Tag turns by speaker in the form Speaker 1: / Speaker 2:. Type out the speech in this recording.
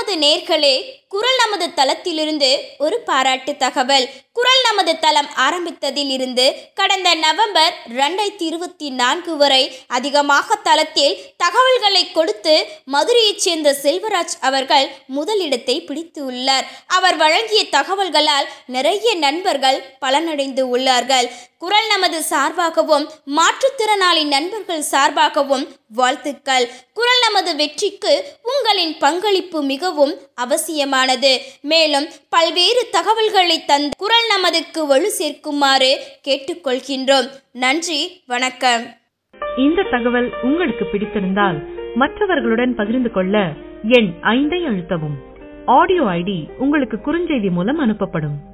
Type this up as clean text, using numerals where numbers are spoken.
Speaker 1: நமது நேர்களே, குரல் நமது தளத்திலிருந்து ஒரு பாராட்டு தகவல். குரல் நமது தளம் ஆரம்பித்ததில் இருந்து கடந்த நவம்பர் 2024 வரை அதிகமாக தளத்தில் தகவல்களை கொடுத்து மதுரையைச் சேர்ந்த செல்வராஜ் அவர்கள் முதலிடத்தை பிடித்து உள்ளார். அவர் வழங்கிய தகவல்களால் நிறைய நண்பர்கள் பலனடைந்து உள்ளார்கள். குரல் நமது சார்பாகவும் மாற்றுத்திறனாளி நண்பர்கள் சார்பாகவும் வாழ்த்துக்கள். குரல் நமது வெற்றிக்கு உங்களின் பங்களிப்பு மிகவும் அவசியமானது. மேலும் பல்வேறு தகவல்களை தந்து குரல் நமதுக்கு வலு சேர்க்குமாறு கேட்டுக்கொள்கின்றோம். நன்றி, வணக்கம்.
Speaker 2: இந்த தகவல் உங்களுக்கு பிடித்திருந்தால் மற்றவர்களுடன் பகிர்ந்து கொள்ள எண் 5 அழுத்தவும். ஆடியோ ஐடி உங்களுக்கு குறுஞ்செய்தி மூலம் அனுப்பப்படும்.